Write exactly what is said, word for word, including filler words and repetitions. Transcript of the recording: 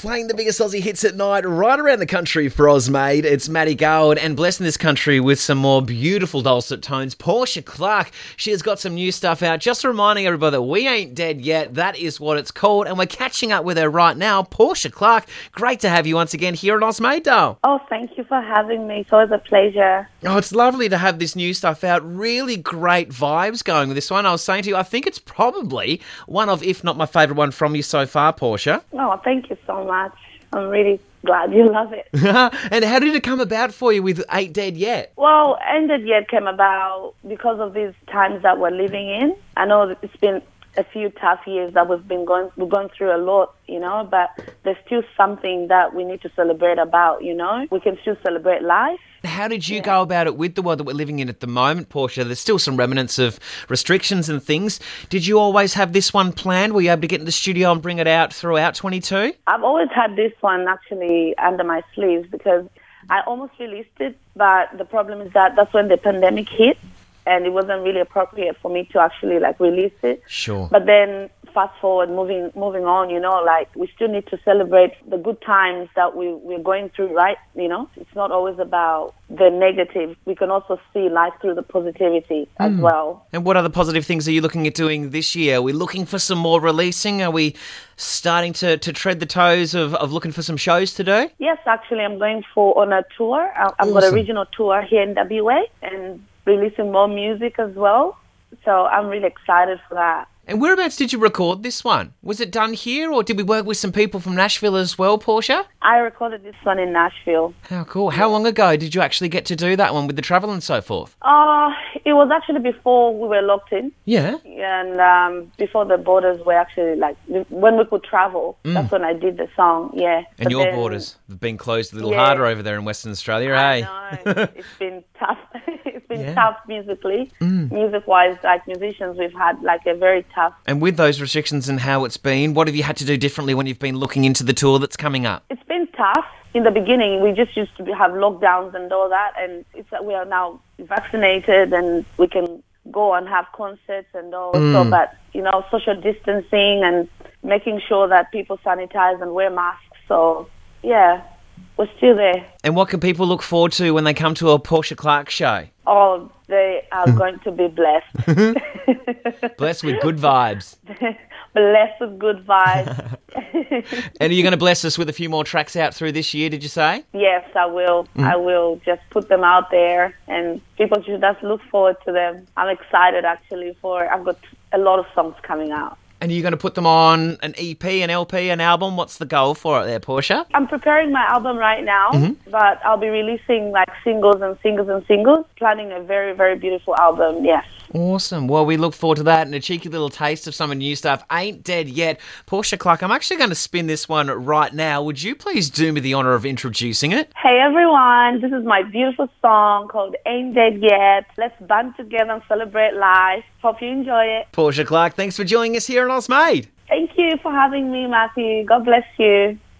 playing the biggest Aussie hits at night right around the country for Ozmade. It's Maddie Garwood, and blessing this country with some more beautiful dulcet tones, Portia Clark. She has got some new stuff out. Just reminding everybody that we ain't dead yet. That is what it's called, and we're catching up with her right now. Portia Clark, great to have you once again here at Ozmade, Dale. Oh, thank you for having me. It's always a pleasure. Oh, it's lovely to have this new stuff out. Really great vibes going with this one. I was saying to you, I think it's probably one of, if not my favourite one from you so far, Portia. Oh, thank you so much. I'm really glad you love it. And how did it come about for you with Ain't Dead Yet? Well, Ain't Dead Yet came about because of these times that we're living in. I know that it's been a few tough years that we've been going, we're going through a lot, you know, but there's still something that we need to celebrate about, you know. We can still celebrate life. How did you yeah. go about it with the world that we're living in at the moment, Portia? There's still some remnants of restrictions and things. Did you always have this one planned? Were you able to get in the studio and bring it out throughout twenty-two? I've always had this one actually under my sleeves because I almost released it, but the problem is that that's when the pandemic hit and it wasn't really appropriate for me to actually like release it. Sure. But then fast forward, moving moving on, you know, like we still need to celebrate the good times that we, we're going through, right? You know, it's not always about the negative. We can also see life through the positivity as mm. well. And what other positive things are you looking at doing this year? Are we looking for some more releasing? Are we starting to, to tread the toes of, of looking for some shows to do? Yes, actually, I'm going for on a tour. I've awesome. got a regional tour here in W A and releasing more music as well. So I'm really excited for that. And whereabouts did you record this one? Was it done here, or did we work with some people from Nashville as well, Portia? I recorded this one in Nashville. How cool. How long ago did you actually get to do that one with the travel and so forth? Uh, it was actually before we were locked in. Yeah. And um, before the borders were actually, like, when we could travel, mm. that's when I did the song, yeah. And but your then, borders have been closed a little yeah, harder over there in Western Australia, I eh? know. It's been tough. It's been yeah. tough musically. Mm. Music-wise, like musicians, we've had, like, a very tough... And with those restrictions and how it's been, what have you had to do differently when you've been looking into the tour that's coming up? It's been tough. In the beginning, we just used to have lockdowns and all that, and it's that we are now vaccinated and we can go and have concerts and all. Mm. So, but, you know, social distancing and making sure that people sanitize and wear masks. So, yeah, we're still there. And what can people look forward to when they come to a Portia Clark show? Oh, they are going to be blessed. Blessed with good vibes. Blessed with good vibes. And are you going to bless us with a few more tracks out through this year, did you say? Yes, I will. Mm. I will just put them out there and people should just look forward to them. I'm excited actually for, I've got a lot of songs coming out. And are you going to put them on an E P, an L P, an album? What's the goal for it there, Portia? I'm preparing my album right now, mm-hmm. but I'll be releasing like singles and singles and singles, planning a very, very beautiful album, yes. Awesome. Well, we look forward to that and a cheeky little taste of some of the new stuff. Ain't Dead Yet. Portia Clark, I'm actually going to spin this one right now. Would you please do me the honour of introducing it? Hey, everyone. This is my beautiful song called Ain't Dead Yet. Let's band together and celebrate life. Hope you enjoy it. Portia Clark, thanks for joining us here on Ozmade. Thank you for having me, Matthew. God bless you.